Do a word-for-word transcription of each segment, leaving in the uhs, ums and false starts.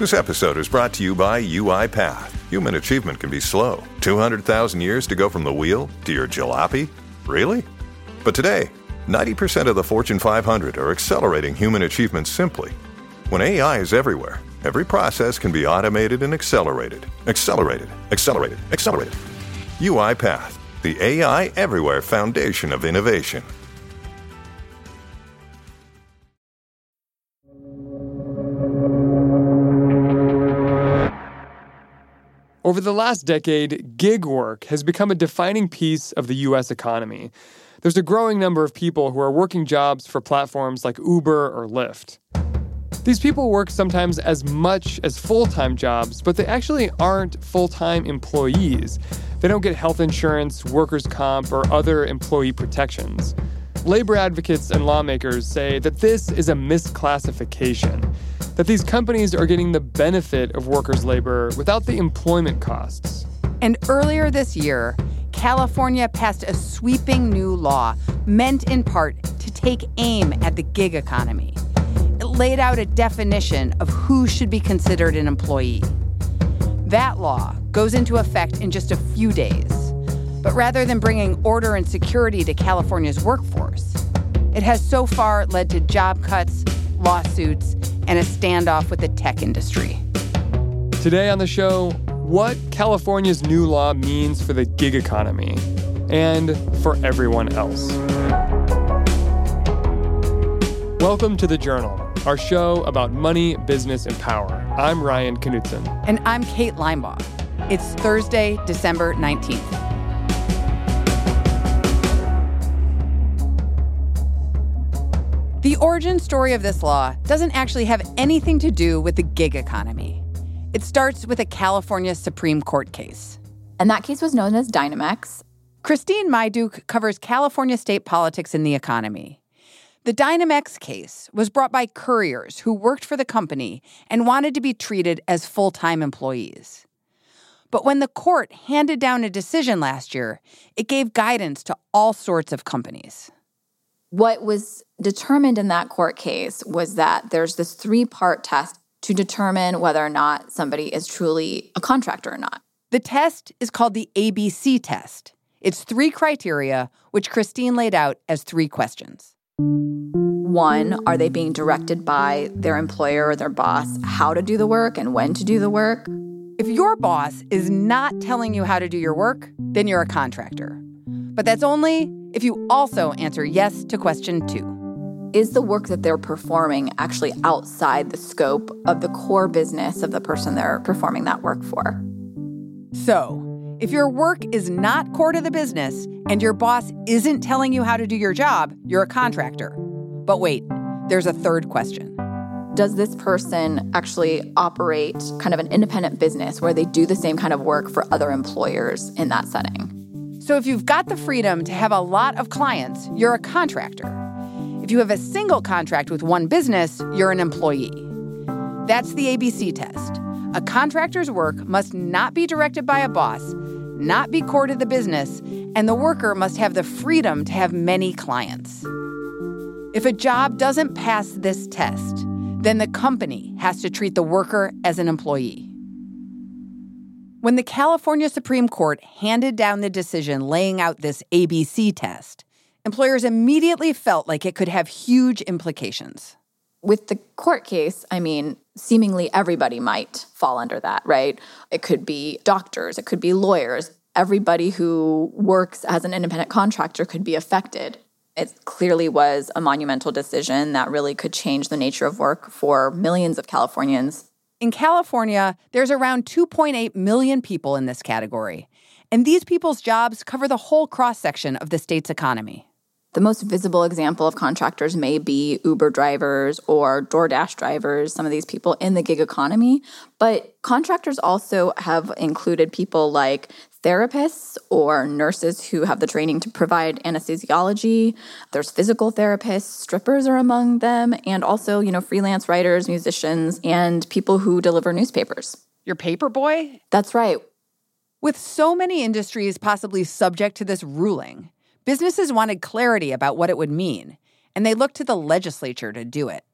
This episode is brought to you by UiPath. Human achievement can be slow. two hundred thousand years to go from the wheel to your jalopy? Really? But today, ninety percent of the Fortune five hundred are accelerating human achievement simply. When A I is everywhere, every process can be automated and accelerated. Accelerated, accelerated, accelerated. UiPath, the A I everywhere foundation of innovation. Over the last decade, gig work has become a defining piece of the U S economy. There's a growing number of people who are working jobs for platforms like Uber or Lyft. These people work sometimes as much as full-time jobs, but they actually aren't full-time employees. They don't get health insurance, workers' comp, or other employee protections. Labor advocates and lawmakers say that this is a misclassification, that these companies are getting the benefit of workers' labor without the employment costs. And earlier this year, California passed a sweeping new law meant in part to take aim at the gig economy. It laid out a definition of who should be considered an employee. That law goes into effect in just a few days. But rather than bringing order and security to California's workforce, it has so far led to job cuts, lawsuits, and a standoff with the tech industry. Today on the show, what California's new law means for the gig economy and for everyone else. Welcome to The Journal, our show about money, business, and power. I'm Ryan Knutson. And I'm Kate Linebaugh. It's Thursday, December nineteenth. The origin story of this law doesn't actually have anything to do with the gig economy. It starts with a California Supreme Court case. And that case was known as Dynamex. Christine Myduk covers California state politics and the economy. The Dynamex case was brought by couriers who worked for the company and wanted to be treated as full-time employees. But when the court handed down a decision last year, it gave guidance to all sorts of companies. What was determined in that court case was that there's this three-part test to determine whether or not somebody is truly a contractor or not. The test is called the A B C test. It's three criteria, which Christine laid out as three questions. One, are they being directed by their employer or their boss how to do the work and when to do the work? If your boss is not telling you how to do your work, then you're a contractor. But that's only if you also answer yes to question two. Is the work that they're performing actually outside the scope of the core business of the person they're performing that work for? So, if your work is not core to the business and your boss isn't telling you how to do your job, you're a contractor. But wait, there's a third question. Does this person actually operate kind of an independent business where they do the same kind of work for other employers in that setting? So if you've got the freedom to have a lot of clients, you're a contractor. If you have a single contract with one business, you're an employee. That's the A B C test. A contractor's work must not be directed by a boss, not be core to the business, and the worker must have the freedom to have many clients. If a job doesn't pass this test, then the company has to treat the worker as an employee. When the California Supreme Court handed down the decision laying out this A B C test, employers immediately felt like it could have huge implications. With the court case, I mean, seemingly everybody might fall under that, right? It could be doctors, it could be lawyers. Everybody who works as an independent contractor could be affected. It clearly was a monumental decision that really could change the nature of work for millions of Californians. In California, there's around two point eight million people in this category, and these people's jobs cover the whole cross-section of the state's economy. The most visible example of contractors may be Uber drivers or DoorDash drivers, some of these people in the gig economy. But contractors also have included people like therapists or nurses who have the training to provide anesthesiology. There's physical therapists, strippers are among them, and also, you know, freelance writers, musicians, and people who deliver newspapers. Your paper boy? That's right. With so many industries possibly subject to this ruling, businesses wanted clarity about what it would mean, and they looked to the legislature to do it.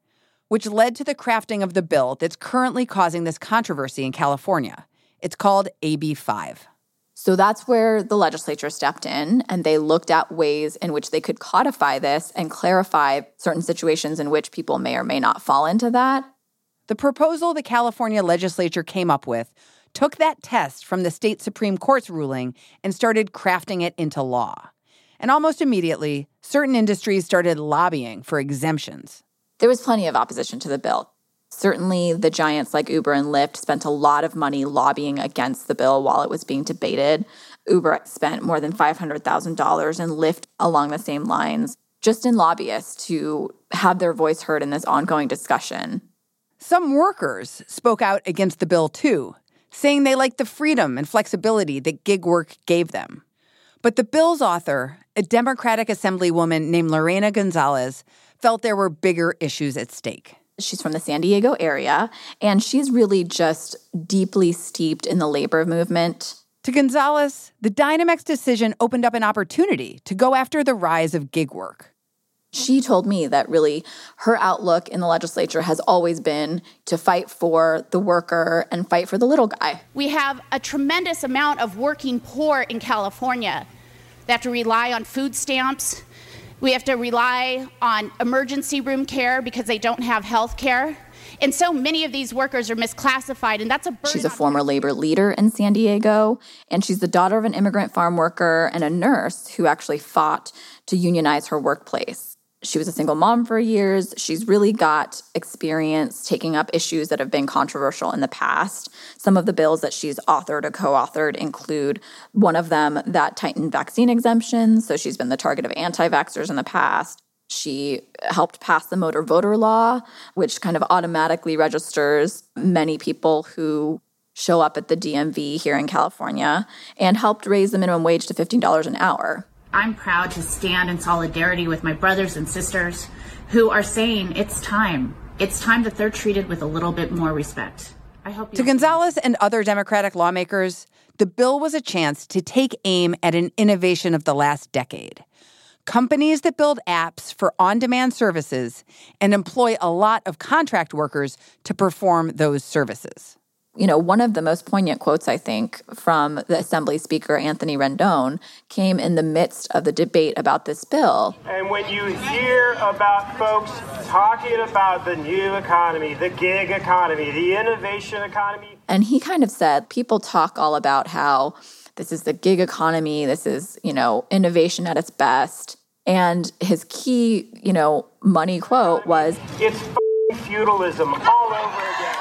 which led to the crafting of the bill that's currently causing this controversy in California. It's called A B five. So that's where the legislature stepped in, and they looked at ways in which they could codify this and clarify certain situations in which people may or may not fall into that. The proposal the California legislature came up with took that test from the state Supreme Court's ruling and started crafting it into law. And almost immediately, certain industries started lobbying for exemptions. There was plenty of opposition to the bill. Certainly, the giants like Uber and Lyft spent a lot of money lobbying against the bill while it was being debated. Uber spent more than five hundred thousand dollars and Lyft along the same lines, just in lobbyists to have their voice heard in this ongoing discussion. Some workers spoke out against the bill, too, saying they liked the freedom and flexibility that gig work gave them. But the bill's author, a Democratic Assemblywoman named Lorena Gonzalez, felt there were bigger issues at stake. She's from the San Diego area, and she's really just deeply steeped in the labor movement. To Gonzalez, the Dynamex decision opened up an opportunity to go after the rise of gig work. She told me that really her outlook in the legislature has always been to fight for the worker and fight for the little guy. We have a tremendous amount of working poor in California. They have to rely on food stamps. We have to rely on emergency room care because they don't have health care. And so many of these workers are misclassified, and that's a burden. She's a former labor leader in San Diego, and she's the daughter of an immigrant farm worker and a nurse who actually fought to unionize her workplace. She was a single mom for years. She's really got experience taking up issues that have been controversial in the past. Some of the bills that she's authored or co-authored include one of them that tightened vaccine exemptions. So she's been the target of anti-vaxxers in the past. She helped pass the motor voter law, which kind of automatically registers many people who show up at the D M V here in California, and helped raise the minimum wage to fifteen dollars an hour. I'm proud to stand in solidarity with my brothers and sisters who are saying it's time. It's time that they're treated with a little bit more respect. I hope you To Gonzalez and other Democratic lawmakers, the bill was a chance to take aim at an innovation of the last decade. Companies that build apps for on-demand services and employ a lot of contract workers to perform those services. You know, one of the most poignant quotes, I think, from the Assembly Speaker, Anthony Rendon, came in the midst of the debate about this bill. And when you hear about folks talking about the new economy, the gig economy, the innovation economy. And he kind of said, people talk all about how this is the gig economy, this is, you know, innovation at its best. And his key, you know, money quote was, it's f***ing feudalism all over again.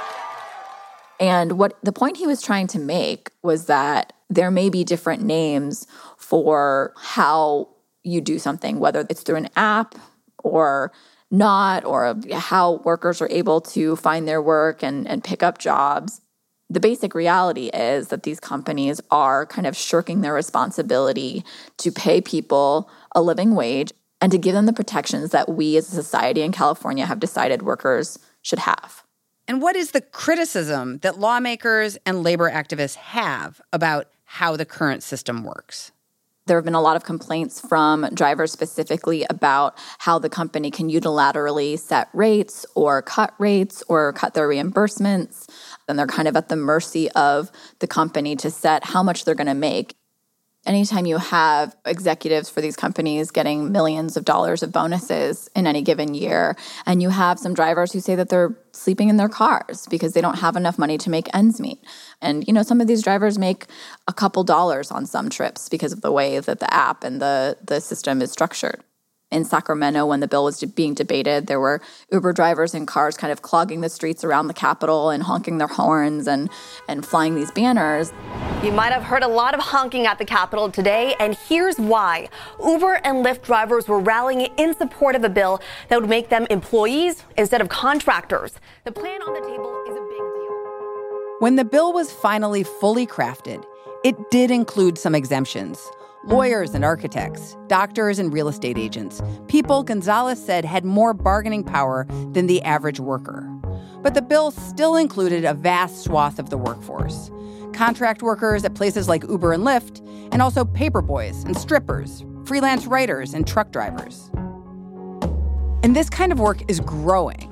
And what the point he was trying to make was that there may be different names for how you do something, whether it's through an app or not, or how workers are able to find their work and, and pick up jobs. The basic reality is that these companies are kind of shirking their responsibility to pay people a living wage and to give them the protections that we as a society in California have decided workers should have. And what is the criticism that lawmakers and labor activists have about how the current system works? There have been a lot of complaints from drivers specifically about how the company can unilaterally set rates or cut rates or cut their reimbursements. And they're kind of at the mercy of the company to set how much they're going to make. Anytime you have executives for these companies getting millions of dollars of bonuses in any given year, and you have some drivers who say that they're sleeping in their cars because they don't have enough money to make ends meet. And, you know, some of these drivers make a couple dollars on some trips because of the way that the app and the, the system is structured. In Sacramento, when the bill was being debated, there were Uber drivers in cars kind of clogging the streets around the Capitol and honking their horns and, and flying these banners. You might have heard a lot of honking at the Capitol today, and here's why. Uber and Lyft drivers were rallying in support of a bill that would make them employees instead of contractors. The plan on the table is a big deal. When the bill was finally fully crafted, it did include some exemptions. Lawyers and architects, doctors and real estate agents, people Gonzalez said had more bargaining power than the average worker. But the bill still included a vast swath of the workforce. Contract workers at places like Uber and Lyft, and also paperboys and strippers, freelance writers and truck drivers. And this kind of work is growing.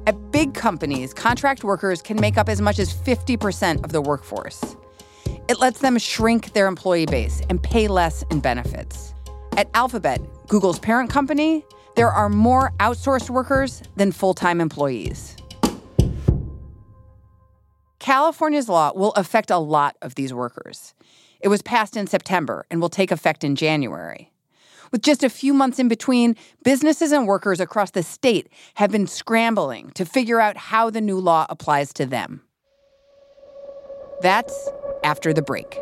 At big companies, contract workers can make up as much as fifty percent of the workforce. It lets them shrink their employee base and pay less in benefits. At Alphabet, Google's parent company, there are more outsourced workers than full-time employees. California's law will affect a lot of these workers. It was passed in September and will take effect in January. With just a few months in between, businesses and workers across the state have been scrambling to figure out how the new law applies to them. That's after the break.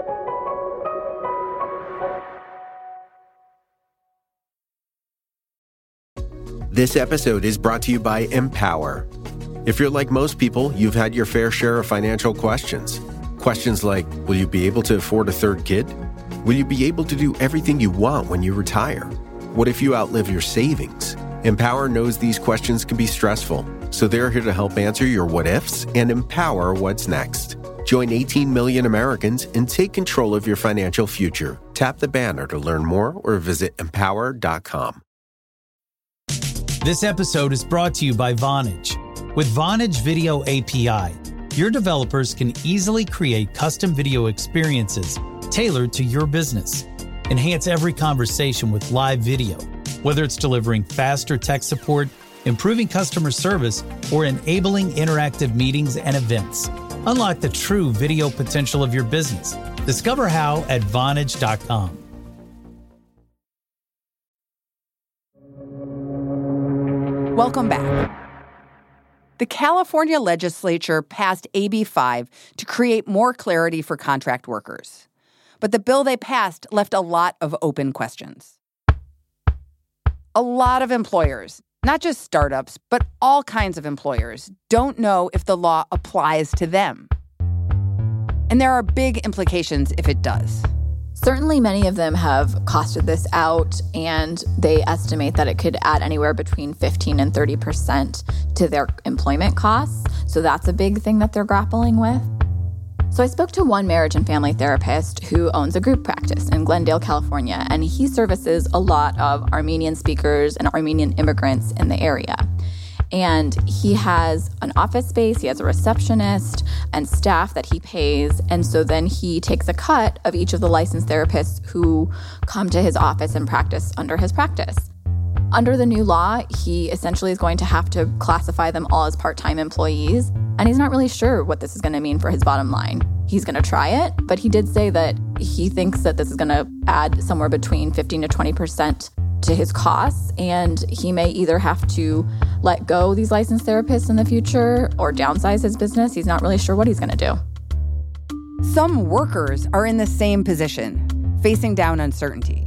This episode is brought to you by Empower. If you're like most people, you've had your fair share of financial questions. Questions like, will you be able to afford a third kid? Will you be able to do everything you want when you retire? What if you outlive your savings? Empower knows these questions can be stressful, so they're here to help answer your what-ifs and empower what's next. Join eighteen million Americans and take control of your financial future. Tap the banner to learn more or visit empower dot com. This episode is brought to you by Vonage. With Vonage Video A P I, your developers can easily create custom video experiences tailored to your business. Enhance every conversation with live video, whether it's delivering faster tech support, improving customer service, or enabling interactive meetings and events. Unlock the true video potential of your business. Discover how at vonage dot com. Welcome back. The California legislature passed A B five to create more clarity for contract workers. But the bill they passed left a lot of open questions. A lot of employers, not just startups, but all kinds of employers, don't know if the law applies to them. And there are big implications if it does. Certainly, many of them have costed this out, and they estimate that it could add anywhere between fifteen and thirty percent to their employment costs. So that's a big thing that they're grappling with. So I spoke to one marriage and family therapist who owns a group practice in Glendale, California, and he services a lot of Armenian speakers and Armenian immigrants in the area. And he has an office space, he has a receptionist and staff that he pays. And so then he takes a cut of each of the licensed therapists who come to his office and practice under his practice. Under the new law, he essentially is going to have to classify them all as part-time employees. And he's not really sure what this is going to mean for his bottom line. He's going to try it, but he did say that he thinks that this is going to add somewhere between fifteen to twenty percent to his costs, and he may either have to let go these licensed therapists in the future or downsize his business. He's not really sure what he's going to do. Some workers are in the same position, facing down uncertainty.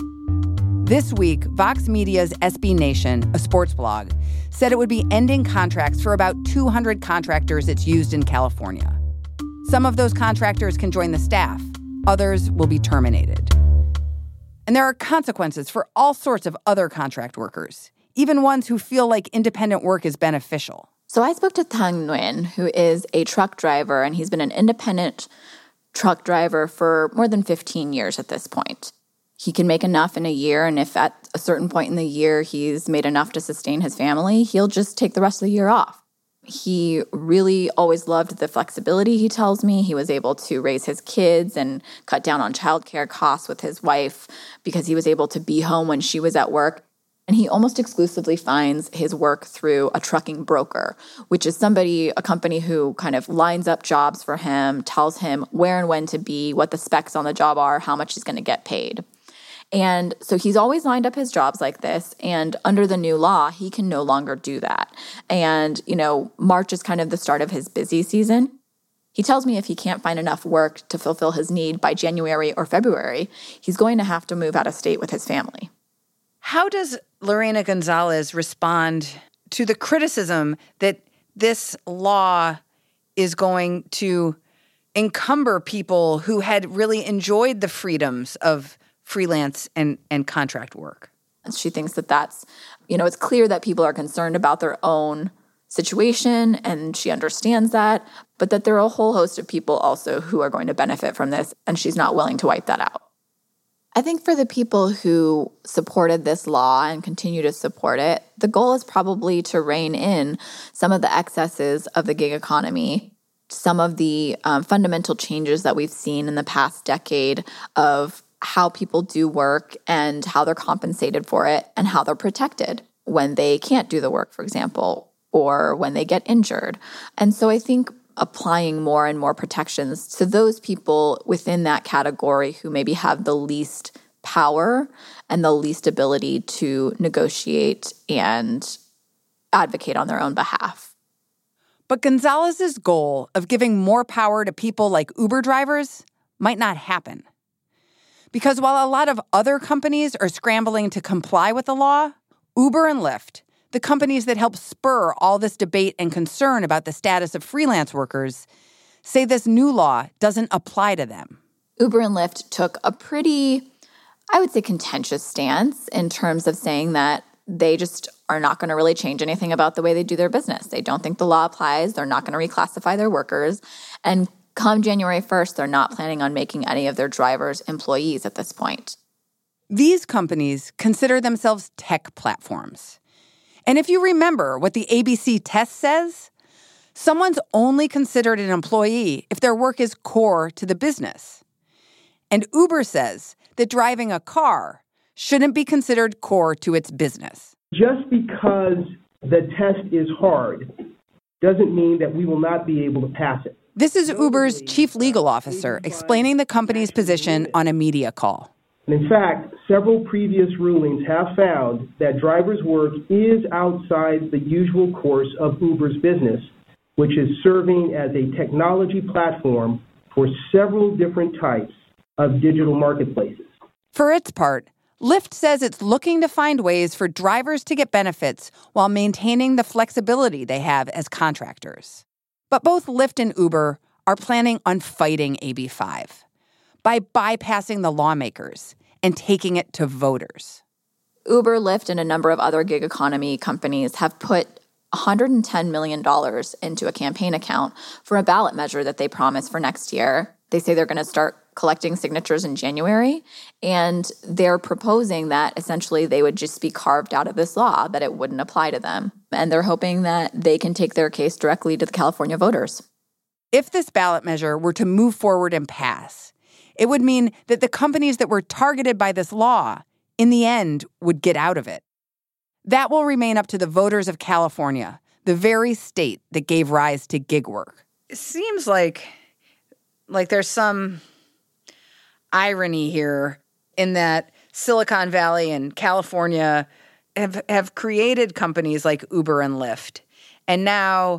This week, Vox Media's S B Nation, a sports blog, said it would be ending contracts for about two hundred contractors it's used in California. Some of those contractors can join the staff. Others will be terminated. And there are consequences for all sorts of other contract workers, even ones who feel like independent work is beneficial. So I spoke to Thang Nguyen, who is a truck driver, and he's been an independent truck driver for more than fifteen years at this point. He can make enough in a year, and if at a certain point in the year he's made enough to sustain his family, he'll just take the rest of the year off. He really always loved the flexibility, he tells me. He was able to raise his kids and cut down on childcare costs with his wife because he was able to be home when she was at work. And he almost exclusively finds his work through a trucking broker, which is somebody, a company who kind of lines up jobs for him, tells him where and when to be, what the specs on the job are, how much he's going to get paid. And so he's always lined up his jobs like this. And under the new law, he can no longer do that. And, you know, March is kind of the start of his busy season. He tells me if he can't find enough work to fulfill his need by January or February, he's going to have to move out of state with his family. How does Lorena Gonzalez respond to the criticism that this law is going to encumber people who had really enjoyed the freedoms of freelance and, and contract work? She thinks that that's, you know, it's clear that people are concerned about their own situation, and she understands that, but that there are a whole host of people also who are going to benefit from this, and she's not willing to wipe that out. I think for the people who supported this law and continue to support it, the goal is probably to rein in some of the excesses of the gig economy, some of the um, fundamental changes that we've seen in the past decade of how people do work and how they're compensated for it and how they're protected when they can't do the work, for example, or when they get injured. And so I think applying more and more protections to those people within that category who maybe have the least power and the least ability to negotiate and advocate on their own behalf. But Gonzalez's goal of giving more power to people like Uber drivers might not happen. Because while a lot of other companies are scrambling to comply with the law, Uber and Lyft, the companies that help spur all this debate and concern about the status of freelance workers, say this new law doesn't apply to them. Uber and Lyft took a pretty, I would say, contentious stance in terms of saying that they just are not going to really change anything about the way they do their business. They don't think the law applies. They're not going to reclassify their workers. And come January first, they're not planning on making any of their drivers employees at this point. These companies consider themselves tech platforms. And if you remember what the A B C test says, someone's only considered an employee if their work is core to the business. And Uber says that driving a car shouldn't be considered core to its business. Just because the test is hard doesn't mean that we will not be able to pass it. This is Uber's chief legal officer explaining the company's position on a media call. In fact, several previous rulings have found that drivers' work is outside the usual course of Uber's business, which is serving as a technology platform for several different types of digital marketplaces. For its part, Lyft says it's looking to find ways for drivers to get benefits while maintaining the flexibility they have as contractors. But both Lyft and Uber are planning on fighting A B five by bypassing the lawmakers and taking it to voters. Uber, Lyft, and a number of other gig economy companies have put one hundred ten million dollars into a campaign account for a ballot measure that they promise for next year. They say they're going to start collecting signatures in January, and they're proposing that essentially they would just be carved out of this law, that it wouldn't apply to them. And they're hoping that they can take their case directly to the California voters. If this ballot measure were to move forward and pass, it would mean that the companies that were targeted by this law, in the end, would get out of it. That will remain up to the voters of California, the very state that gave rise to gig work. It seems like, like there's some irony here in that Silicon Valley and California have, have created companies like Uber and Lyft. And now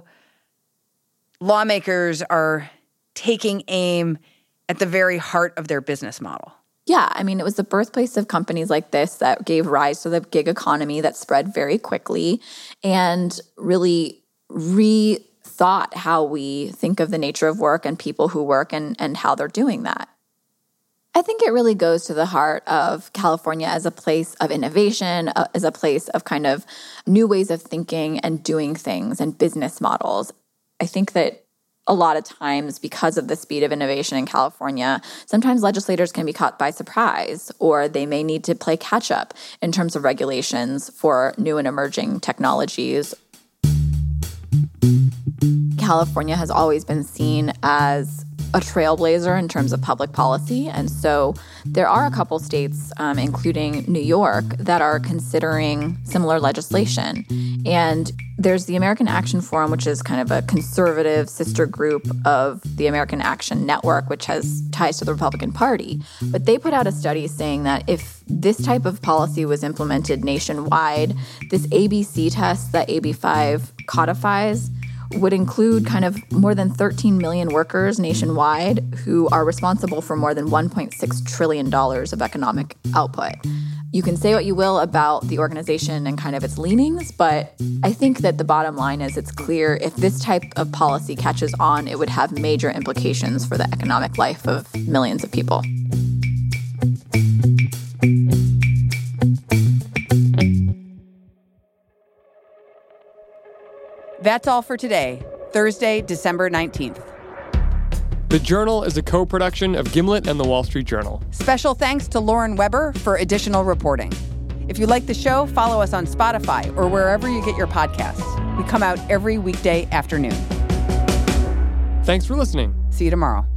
lawmakers are taking aim at the very heart of their business model. Yeah, I mean, it was the birthplace of companies like this that gave rise to the gig economy that spread very quickly and really rethought how we think of the nature of work and people who work and, and how they're doing that. I think it really goes to the heart of California as a place of innovation, uh, as a place of kind of new ways of thinking and doing things and business models. I think that a lot of times, because of the speed of innovation in California, sometimes legislators can be caught by surprise, or they may need to play catch up in terms of regulations for new and emerging technologies. California has always been seen as a trailblazer in terms of public policy. And so there are a couple states, um, including New York, that are considering similar legislation. And there's the American Action Forum, which is kind of a conservative sister group of the American Action Network, which has ties to the Republican Party. But they put out a study saying that if this type of policy was implemented nationwide, this A B C test that A B five codifies would include kind of more than thirteen million workers nationwide who are responsible for more than one point six trillion dollars of economic output. You can say what you will about the organization and kind of its leanings, but I think that the bottom line is it's clear if this type of policy catches on, it would have major implications for the economic life of millions of people. That's all for today, Thursday, December nineteenth. The Journal is a co-production of Gimlet and The Wall Street Journal. Special thanks to Lauren Weber for additional reporting. If you like the show, follow us on Spotify or wherever you get your podcasts. We come out every weekday afternoon. Thanks for listening. See you tomorrow.